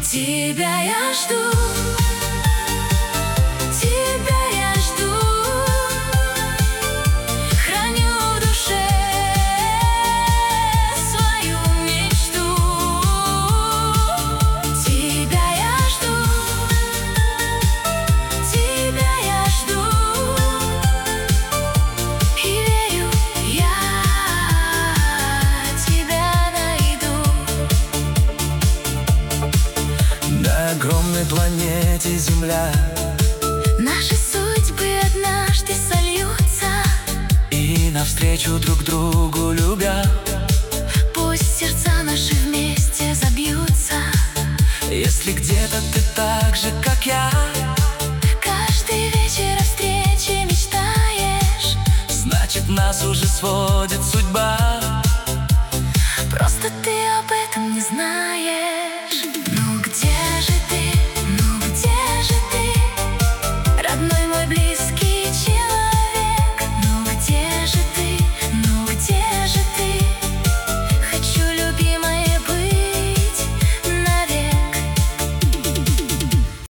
Тебя я жду, тебя я жду, храню в душе свою мечту. Тебя я жду, тебя я жду, и верю, я тебя найду. На огромной планете Земля Наши судьбы однажды сольются, и навстречу друг другу любя, пусть сердца наши вместе забьются. если где-то ты так же, как я, Каждый вечер о встрече мечтаешь, значит нас уже сводит судьба. просто ты